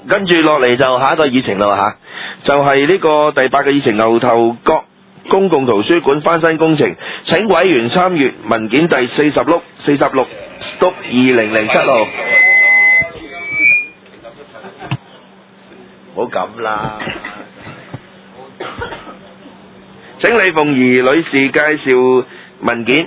跟住落嚟就下一個議程啦吓，就係呢個第8個議程，牛頭角公共圖書館翻新工程，請委員參閱文件第46 2007號。唔好咁啦，請李鳳儀女士介紹文件。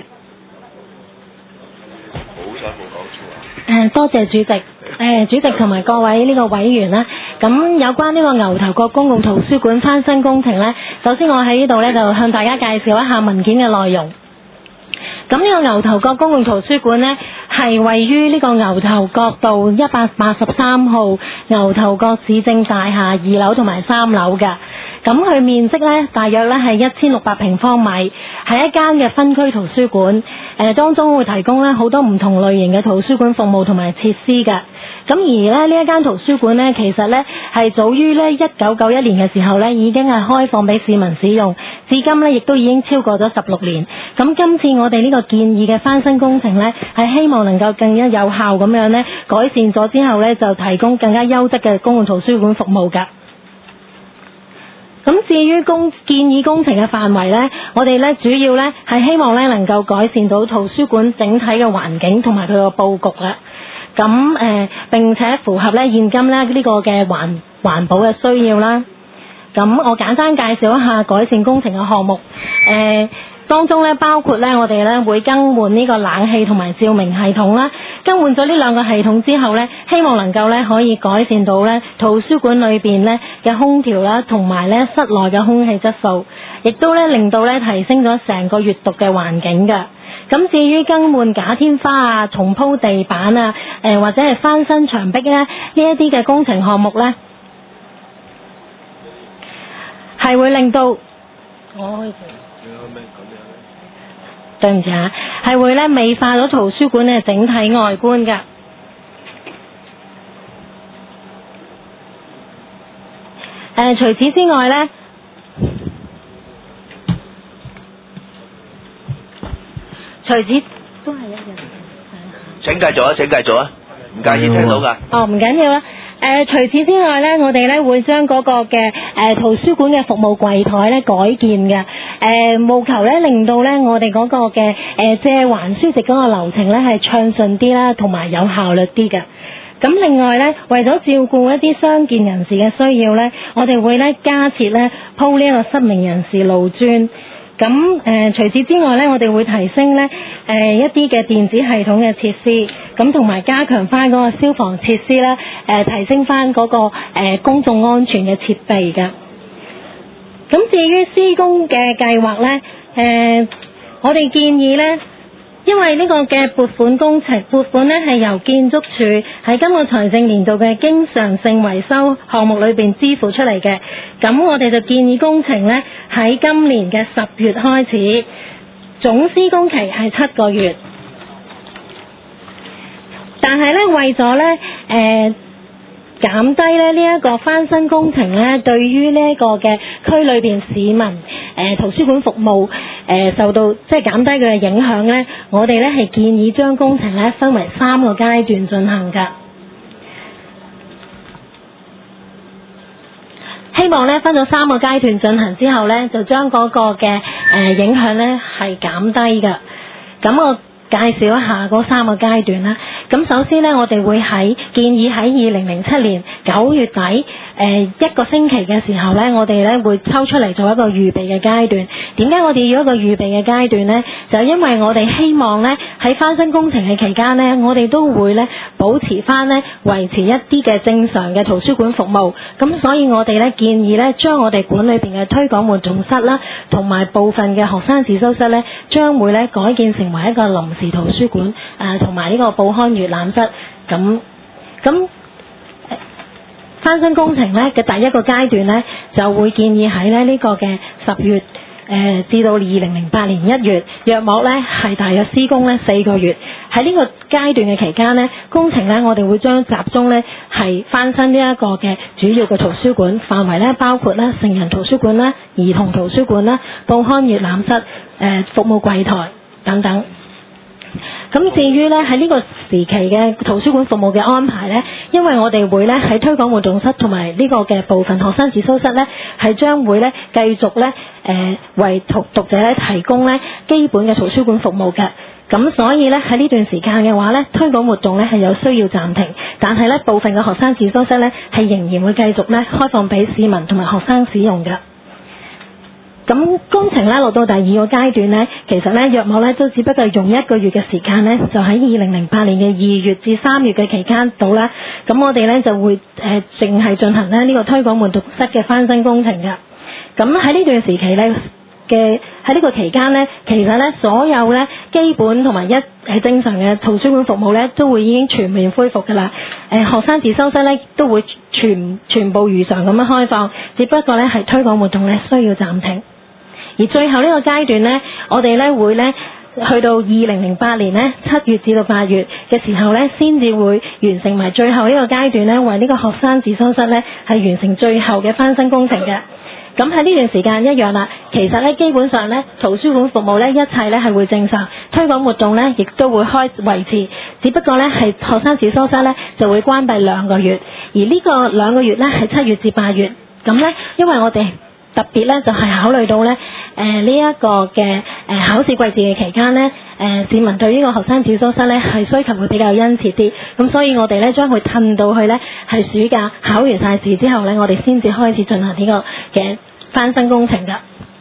好彩冇講錯啊！ 多謝主席。主席同埋各位呢個委員啦，咁有關呢個牛頭角公共圖書館翻新工程呢，首先我喺呢度呢，就向大家介紹一下文件嘅內容。咁呢個牛頭角公共圖書館呢，係位於呢個牛頭角道183號牛頭角市政大廈2樓同埋3樓嘅。咁佢面積呢，大約呢係1600平方米，係一間嘅分區圖書館。當中會提供呢好多唔同類型嘅圖書館服務同埋設施嘅。咁而呢一間圖書館呢，其實呢係早於呢1991年嘅時候呢已經係開放俾市民使用，至今呢亦都已經超過咗16年。咁今次我哋呢個建議嘅翻新工程呢，係希望能夠更加有效咁樣呢改善咗之後呢，就提供更加優質嘅公共圖書館服務㗎。咁至於建議工程嘅範圍呢，我哋呢主要呢係希望呢能夠改善到圖書館整體嘅環境同埋佢個佈局啦。咁並且符合呢現今呢個嘅環保嘅需要啦。咁我簡單介紹一下改善工程嘅項目。當中呢包括呢我哋呢會更換呢個冷氣同埋照明系統啦。更換咗呢兩個系統之後呢，希望能夠呢可以改善到呢圖書館裏邊呢嘅空調啦，同埋呢室內嘅空氣質素，亦都呢令到呢提升咗成個閱讀嘅環境㗎。咁至於更換假天花啊、重鋪地板啊、或者係翻新牆壁呢，呢一啲嘅工程項目呢，係會令到對唔住啊，係會呢美化咗圖書館嘅整體外觀㗎。除此之外呢，都係一樣。 請繼續啊，唔介意聽到㗎。 唔緊要啦。除此之外呢，我哋呢會將嗰個嘅圖書館嘅服務櫃台呢改建嘅，務求呢令到呢我哋嗰個嘅借還書籍嗰個流程呢係暢順啲啦，同埋有效率啲嘅。咁另外呢，為咗照顧一啲傷健人士嘅需要呢，我哋會呢加設呢鋪呢一個失明人士路磚。咁除此之外呢，我哋會提升呢一啲嘅電子系統嘅設施，咁同埋加強翻嗰個消防設施啦，提升翻嗰個公眾安全嘅設備㗎。咁至於施工嘅計劃呢，我哋建議呢，因為呢個嘅撥款呢係由建築署喺今個財政年度嘅經常性維修項目裏邊支付出嚟嘅，咁我哋就建議工程呢喺今年嘅10月開始，總施工期係7個月。但係呢，為咗呢減低呢一個翻新工程呢對於呢一個嘅區裏邊市民圖書館服務受到即係減低佢嘅影響呢，我哋呢係建議將工程呢分為3個階段進行㗎。希望呢分咗3個階段進行之後呢，就將嗰個嘅影響呢係減低㗎。咁我介紹一下嗰3個階段啦。咁首先呢，我哋會建議喺2007年9月底1個星期嘅時候呢，我哋呢會抽出嚟做一個預備嘅階段。點解我哋要一個預備嘅階段呢？就係因為我哋希望呢喺翻新工程嘅期間呢，我哋都會呢保持翻呢維持一啲嘅正常嘅圖書館服務。咁所以我哋呢建議呢將我哋館裏邊嘅推廣活動室啦，同埋部分嘅學生自修室呢，將會呢改建成為一個臨時圖書館，同埋呢個報刊閱覽室。咁翻新工程呢嘅第一個階段呢，就會建議喺呢個嘅10月至到2008年1月，約莫呢係大約施工呢4個月。喺呢個階段嘅期間呢，工程呢我哋會將集中呢係翻新呢一個嘅主要嘅圖書館範圍呢，包括呢成人圖書館啦、兒童圖書館啦、報刊閱覽室、服務櫃台等等。 咁至於咧喺呢個時期嘅圖書館服務嘅安排咧，因為我哋會咧喺推廣活動室同埋呢個嘅部分學生自修室咧，係將會咧繼續咧為讀者咧提供咧基本嘅圖書館服務嘅。咁所以咧喺呢段時間嘅話咧，推廣活動咧係有需要暫停，但係咧部分嘅學生自修室咧係仍然會繼續咧開放俾市民同埋學生使用嘅。咁工程咧落到第二個階段咧，其實咧約莫咧都只不過用1個月嘅時間咧，就喺2008年嘅2月至3月嘅期間度啦。咁我哋咧就會淨係進行咧呢個推廣活動室嘅翻新工程嘅。咁喺呢段時期咧喺呢個期間呢，其實呢所有呢基本同埋正常嘅圖書館服務呢，都會已經全面恢復㗎啦。學生自修室呢，都會全部如常咁樣開放，只不過呢係推廣活動呢需要暫停。而最後呢個階段呢，我哋呢會呢去到2008年呢7月至到8月嘅時候呢，先至會完成埋最後呢個階段呢，為呢個學生自修室呢係完成最後嘅翻新工程嘅。咁喺呢段時間一樣啦，其實咧基本上咧圖書館服務咧一切咧係會正常，推廣活動咧亦都會維持，只不過咧係學生自修室咧就會關閉2個月，而呢個2個月咧係7月至8月。咁咧因為我哋特別咧就係考慮到咧呢一個嘅考試季節嘅期間咧市民對呢個學生自修室咧係需求會比較殷切啲，咁所以我哋咧將佢褪到去咧係暑假考完晒試之後咧，我哋先至開始進行呢個嘅翻新工程㗎。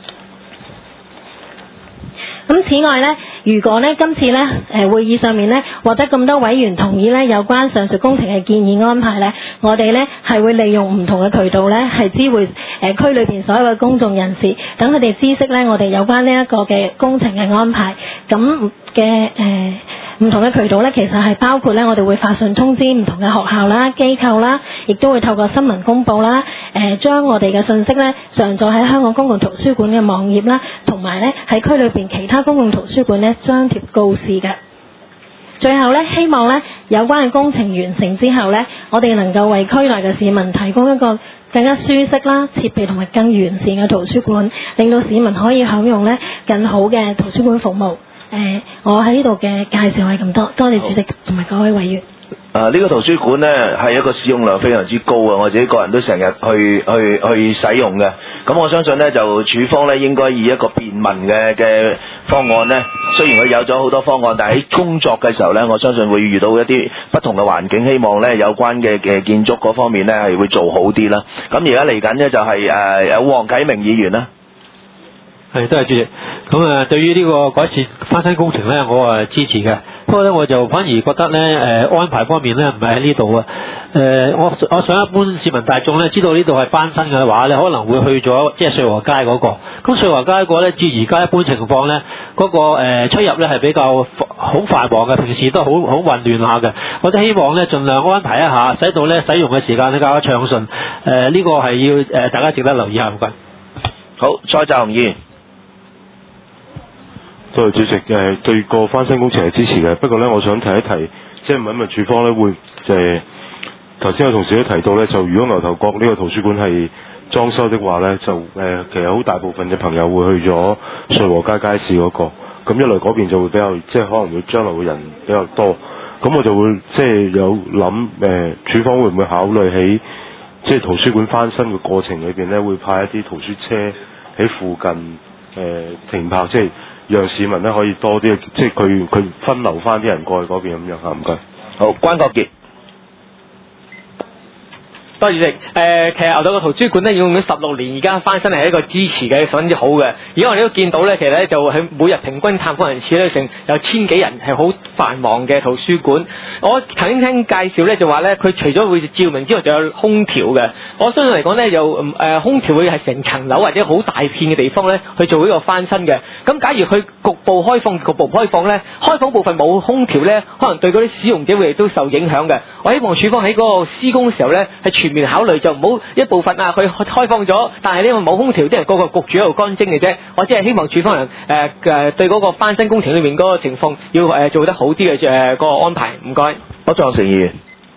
咁此外咧，如果咧今次咧會議上面咧獲得咁多委員同意咧有關上述工程嘅建議安排咧，我哋咧係會利用唔同嘅渠道咧係知會區裏邊所有嘅公眾人士，等佢哋知悉咧我哋有關呢一個嘅工程嘅安排。咁嘅唔同嘅渠道咧，其實係包括咧我哋會發信通知唔同嘅學校啦、機構啦，亦都會透過新聞公佈啦，將我哋嘅信息咧上載喺香港公共圖書館嘅網頁啦，同埋咧喺區裏邊其他公共圖書館咧張貼告示嘅。最後咧，希望咧有關嘅工程完成之後咧，我哋能夠為區內嘅市民提供一個更加舒適啦、設備同埋更完善嘅圖書館，令到市民可以享用咧更好嘅圖書館服務。我喺呢度嘅介紹係咁多，多謝主席同埋各位委員。 呢個圖書館呢係一個使用量非常之高啊！我自己個人都成日去使用嘅。咁我相信呢，就處方呢應該以一個便民嘅方案呢，雖然佢有咗好多方案，但係喺工作嘅時候呢，我相信會遇到一啲不同嘅環境，希望呢有關嘅建築嗰方面呢係會做好啲啦。咁而家嚟緊呢，就係有黃啟明議員啦。 係，多謝主席。咁對於呢個改善翻新工程咧，我係支持嘅。不過咧，我就反而覺得咧，安排方面咧唔係喺呢度啊。我想一般市民大眾咧知道呢度係翻新嘅話咧，可能會去咗即係瑞和街嗰個。咁瑞和街嗰個咧，至而家一般情況咧，嗰個出入咧係比較好繁忙嘅，平時都好混亂下嘅。我都希望咧盡量安排一下，使到咧使用嘅時間咧較為暢順。呢個係要大家值得留意下，唔該。 好，蔡澤雄議員。 多謝主席，對個翻新工程係支持嘅。不過咧，我想提一提，即係問一問處方咧，會頭先有同事都提到咧，就如果牛頭角呢個圖書館係裝修的話咧，就其實好大部分嘅朋友會去咗瑞和街街市嗰個，咁一來嗰邊就會比較，即係可能會將來嘅人比較多，咁我就會即係有諗處方會唔會考慮喺即係圖書館翻新嘅過程裏邊咧，會派一啲圖書車喺附近停泊，即係讓市民咧可以多啲，即係佢分流翻啲人過去嗰邊咁樣嚇，唔該。 好，關國傑。 多謝主席。其實牛頭角圖書館咧用咗16年，而家翻新係一個支持嘅，十分之好嘅。而家我哋都見到咧，其實咧就係每日平均探訪人次咧成有1000幾人，係好繁忙嘅圖書館。我曾經聽介紹咧就話咧，佢除咗會照明之外，仲有空調嘅。我相信嚟講咧，有空調會係成層樓或者好大片嘅地方咧去做呢個翻新嘅。咁假如佢局部開放咧，開放部分冇空調咧，可能對嗰啲使用者會都受影響嘅。我希望處方喺嗰個施工嘅時候咧係全面考慮，就唔好一部分佢開放咗，但係呢個冇空調，啲人個個焗住喺度乾蒸嘅啫。我只係希望處方人對嗰個翻新工程裏面嗰個情況要做得好啲嘅個安排。唔該。 我贊成議員。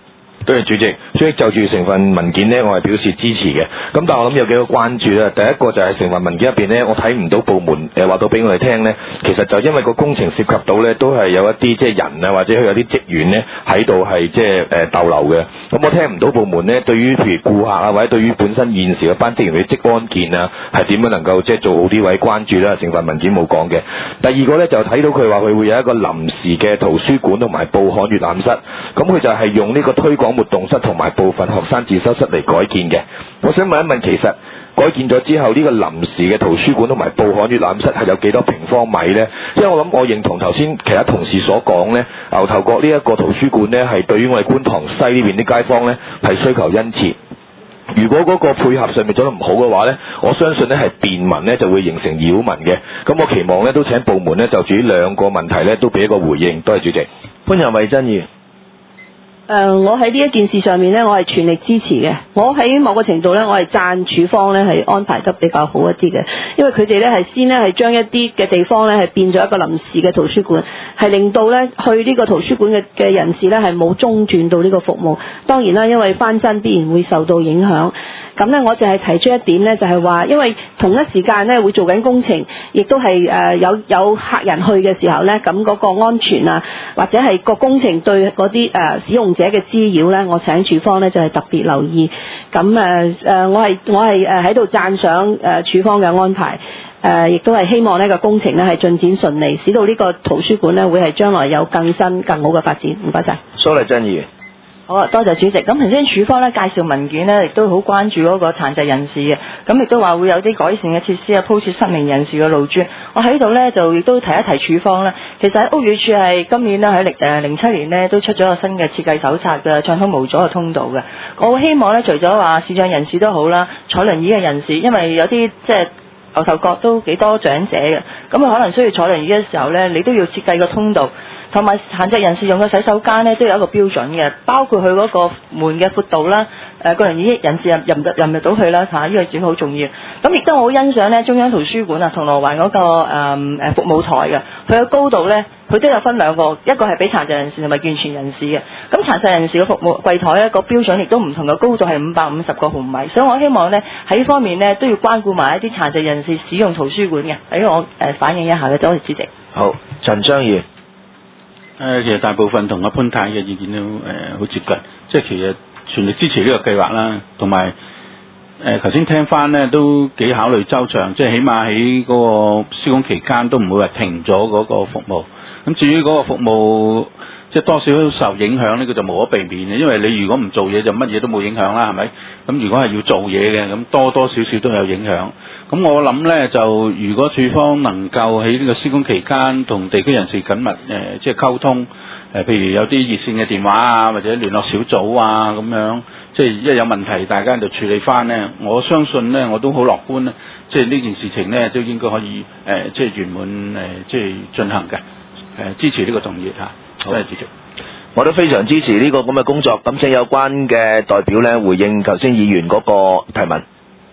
多謝主席，所以就住成份文件呢，我係表示支持嘅。咁但係我諗有幾個關注啦。第一個就係成份文件入邊呢，我睇唔到部門話到俾我哋聽呢，其實就因為個工程涉及到呢，都係有一啲即係人啊，或者佢有啲職員呢喺度係即係逗留嘅。咁我聽唔到部門呢對於譬如顧客啊，或者對於本身現時嘅班職員嘅職安健啊，係點樣能夠即係做好啲位關注啦。成份文件冇講嘅。第二個呢，就睇到佢話佢會有一個臨時嘅圖書館同埋報刊閱覽室，咁佢就係用呢個推廣活動室同埋部分學生自修室嚟改建嘅。我想問一問，其實改建咗之後，呢個臨時嘅圖書館同埋報刊閱覽室係有幾多平方米呢？因為我諗我認同頭先其他同事所講呢，牛頭角呢一個圖書館呢，係對於我哋觀塘西呢邊啲街坊呢，係需求殷切。如果嗰個配合上面做得唔好嘅話呢，我相信呢係便民呢就會形成擾民嘅。咁我期望呢都請部門呢就住呢兩個問題呢都俾一個回應。多謝主席。潘仁惠珍議員。 我喺呢一件事上面呢，我係全力支持嘅。我喺某個程度呢，我係讚署方呢係安排得比較好一啲嘅，因為佢哋呢係先呢係將一啲嘅地方呢係變咗一個臨時嘅圖書館，係令到呢去呢個圖書館嘅人士呢係冇中斷到呢個服務。當然啦，因為翻新必然會受到影響。咁呢，我就係提出一點呢，就係話，因為同一時間呢會做緊工程，亦都係有客人去嘅時候呢，咁嗰個安全啊，或者係個工程對嗰啲使用者嘅滋擾呢，我請署方呢就係特別留意。咁我係喺度讚賞署方嘅安排，亦都係希望呢個工程呢係進展順利，使到呢個圖書館呢會係將來有更新更好嘅發展。唔該晒。 蘇麗珍議員。 好啊，多謝主席。咁頭先署方咧介紹文件呢，亦都好關注嗰個殘疾人士嘅，咁亦都話會有啲改善嘅設施啊，鋪設失明人士嘅路磚。我喺度呢，就亦都提一提署方呢，其實喺屋宇署係今年呢，喺07年呢，都出咗個新嘅設計手冊嘅暢通無阻嘅通道嘅。我好希望呢，除咗話視障人士都好啦，坐輪椅嘅人士，因為有啲即係牛頭角都幾多長者嘅，咁可能需要坐輪椅嘅時候呢，你都要設計個通道。同埋殘疾人士用嘅洗手間呢，都有一個標準嘅，包括佢嗰個門嘅闊度啦，個輪椅人士入唔入到去啦嚇，呢個點好重要。咁亦都我好欣賞呢中央圖書館啊，銅鑼灣嗰個服務台嘅，佢嘅高度呢，佢都有分兩個，一個係俾殘疾人士同埋健全人士嘅。咁殘疾人士嘅服務櫃台呢個標準亦都唔同嘅，高度係550個毫米，所以我希望呢喺呢方面呢都要關顧埋一啲殘疾人士使用圖書館嘅，喺我反映一下嘅，多謝主席。 好，陳章議員。 其實大部分同阿潘太嘅意見都好接近，即係其實全力支持呢個計劃啦，同埋頭先聽翻呢都幾考慮周詳，即係起碼喺嗰個施工期間都唔會話停咗嗰個服務。咁至於嗰個服務即係多少都受影響呢個就無可避免嘅，因為你如果唔做嘢就乜嘢都冇影響啦，係咪？咁如果係要做嘢嘅，咁多多少少都有影響。咁我諗呢，就如果署方能夠喺呢個施工期間同地區人士緊密即係溝通，譬如有啲熱線嘅電話啊，或者聯絡小組啊咁樣，即係一有問題大家就處理翻呢。我相信呢，我都好樂觀呢，即係呢件事情呢，都應該可以即係圓滿即係進行嘅。支持呢個動議嚇，多謝主席。 我都非常支持呢個咁嘅工作，咁請有關嘅代表呢回應頭先議員嗰個提問。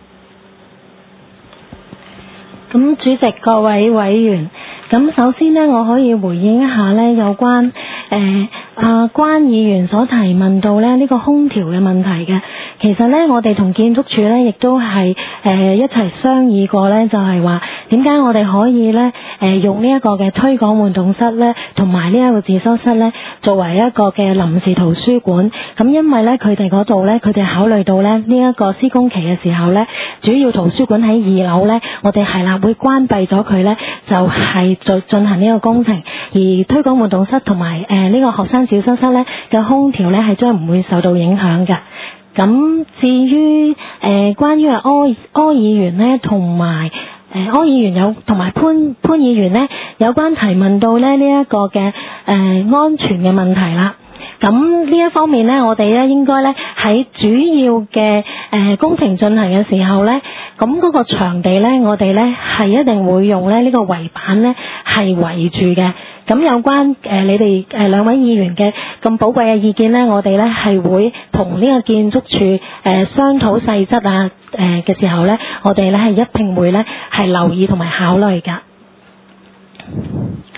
咁主席、各位委員，咁首先呢，我可以回應一下呢有關關議員所提問到呢個空調嘅問題嘅。其實呢，我哋同建築署呢亦都係一齊商議過呢，就係話點解我哋可以呢用呢一個嘅推廣活動室呢，同埋呢一個自修室呢，作為一個嘅臨時圖書館。咁因為呢，佢哋嗰度呢，佢哋考慮到呢一個施工期嘅時候呢，主要圖書館喺2樓呢，我哋係啦會關閉咗佢呢，就係進行呢個工程。而推廣活動室同埋呢個學生自修室呢嘅空調呢，係將唔會受到影響嘅。咁至於關於柯議員呢，同埋柯議員同埋潘議員呢，有關提問到呢一個嘅安全嘅問題啦。咁呢一方面呢，我哋呢應該呢喺主要嘅工程進行嘅時候呢，咁嗰個場地呢，我哋呢係一定會用呢個圍板呢係圍住嘅。咁有關你哋兩位議員嘅咁寶貴嘅意見呢，我哋呢係會同呢個建築署商討細則啊嘅時候呢，我哋呢係一定會呢係留意同埋考慮㗎。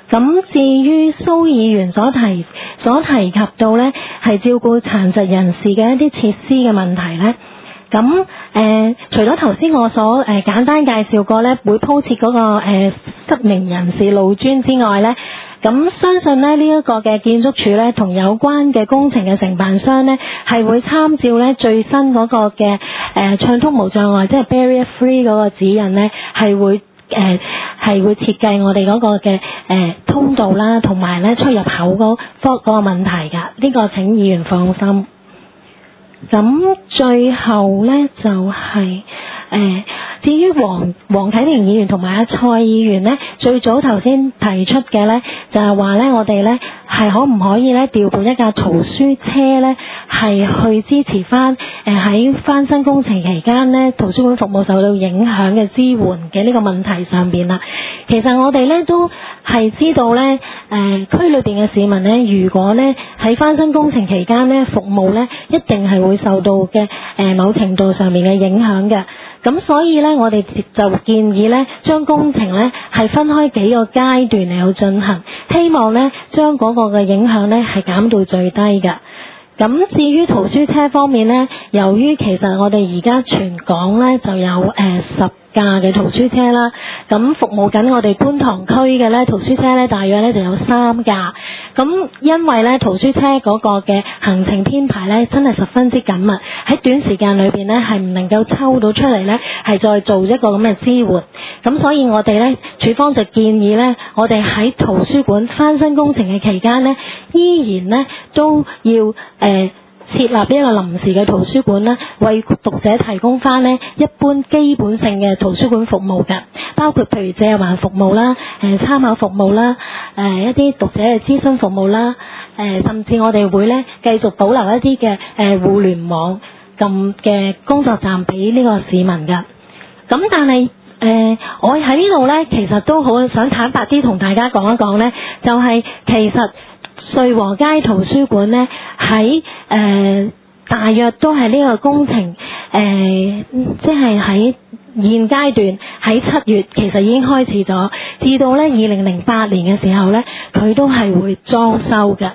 咁至於蘇議員所提及到呢，係照顧殘疾人士嘅一啲設施嘅問題呢。咁除咗頭先我所簡單介紹過呢，會鋪設嗰個失明人士路磚之外呢，咁相信呢一個嘅建築署呢，同有關嘅工程嘅承辦商呢，係會參照呢最新嗰個嘅暢通無障礙，即係 barrier free 嗰個指引呢，係會設計我哋嗰個嘅通道啦，同埋呢出入口嗰個問題㗎。呢個請議員放心。咁最後呢，就係至於黃啟明議員同埋阿蔡議員呢，最早頭先提出嘅呢，就係話呢，我哋呢係可唔可以呢調撥一架圖書車呢，係去支持翻喺翻新工程期間呢圖書館服務受到影響嘅支援嘅呢個問題上邊啦。其實我哋呢都係知道呢，區裏邊嘅市民呢，如果呢喺翻新工程期間呢服務呢，一定係會受到嘅某程度上面嘅影響嘅。咁所以呢，我哋就建議呢，將工程呢係分開幾個階段嚟去進行，希望呢將嗰個嘅影響呢係減到最低嘅。咁至於圖書車方面呢，由於其實我哋而家全港呢就有10架嘅圖書車啦，咁服務緊我哋觀塘區嘅呢圖書車呢，大約呢就有3架。咁因為呢圖書車嗰個嘅行程編排呢真係十分之緊密，喺短時間裏邊呢係唔能夠抽到出嚟呢係再做一個咁嘅支援。咁所以我哋呢署方就建議呢，我哋喺圖書館翻新工程嘅期間呢，依然呢都要設立一個臨時嘅圖書館呢，為讀者提供翻呢一般基本性嘅圖書館服務嘅，包括譬如借還服務啦、參考服務啦、一啲讀者嘅諮詢服務啦、甚至我哋會呢繼續保留一啲嘅互聯網咁嘅工作站俾呢個市民㗎。咁但係我喺呢度呢，其實都好想坦白啲同大家講一講呢，就係其實瑞和街圖書館呢，喺大約都係呢個工程即係喺現階段喺7月其實已經開始咗，至到呢2008年嘅時候呢，佢都係會裝修嘅。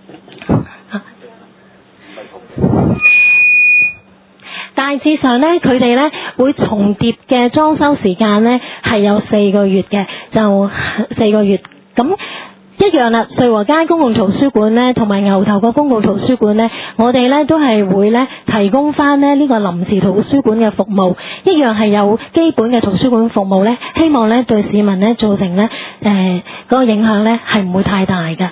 大致上呢，佢哋呢會重疊嘅裝修時間呢係有4個月嘅，就4個月咁。一樣啦，瑞和街公共圖書館呢，同埋牛頭角公共圖書館呢，我哋呢都係會呢提供翻呢個臨時圖書館嘅服務，一樣係有基本嘅圖書館服務呢，希望呢對市民呢造成呢嗰個影響呢係唔會太大嘅。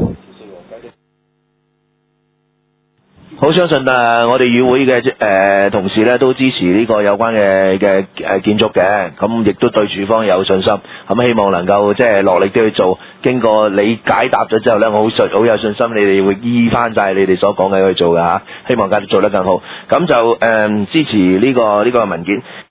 好相信我哋議會嘅同事咧都支持呢個有關嘅建築嘅，咁亦都對署方有信心，咁希望能夠即係落力啲去做。經過你解答咗之後咧，我好有信心你哋會依翻晒你哋所講嘅去做㗎嚇，希望繼續做得更好。咁就支持呢個文件。